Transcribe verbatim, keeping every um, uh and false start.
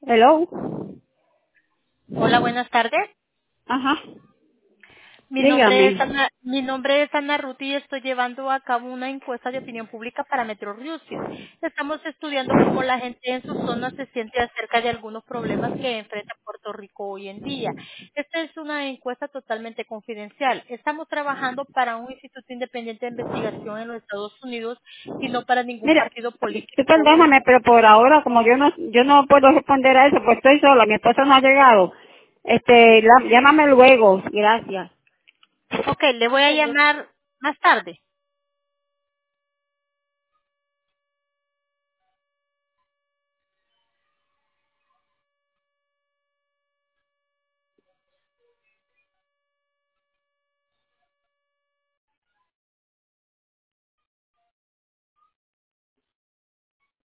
Hello. Hola, buenas tardes. Ajá. Mi nombre es Dígame. Ana, mi nombre es Ana Ruth y estoy llevando a cabo una encuesta de opinión pública para Metro Houston. Estamos estudiando cómo la gente en su zona se siente acerca de algunos problemas que enfrenta Puerto Rico hoy en día. Esta es una encuesta totalmente confidencial. Estamos trabajando para un instituto independiente de investigación en los Estados Unidos y no para ningún Mira, partido tú político. perdóname, pero por ahora, como yo no yo no puedo responder a eso, pues estoy sola, mi esposo no ha llegado. Este, la- llámame luego. Gracias. Ok, le voy a llamar más tarde.